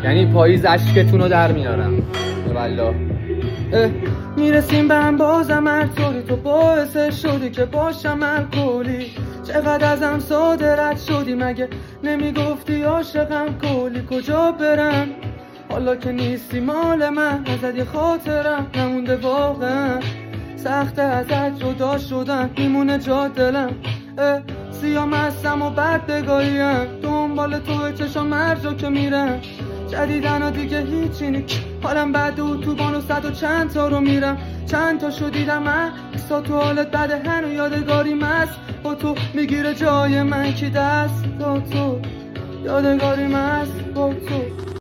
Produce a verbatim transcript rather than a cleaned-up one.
یعنی پاییز اشکتون رو در میارم والله. میرسیم به هم بازم هر طوری تو باعث شدی که باشم الکلی. چقدر ازم ساده رد شدی مگه نمیگفتی عاشقم کلی. کجا برم حالا که نیستی مال من، ازت یه خاطرم نمونده واقعا. سخت ازت جدا شدن میمونه جا دلم. سیام هستم و بدگاهیم دنبال تو چشم مرجا که میرم. جدیدن ها دیگه هیچی نیست حالم بد و تو بانو صد و چند تا رو میرم. چند تا شو دیدم من اکسا تو حالت بده هنو یادگاری مست با تو میگیره جای من کی دست تا تو. یادگاری مست با تو.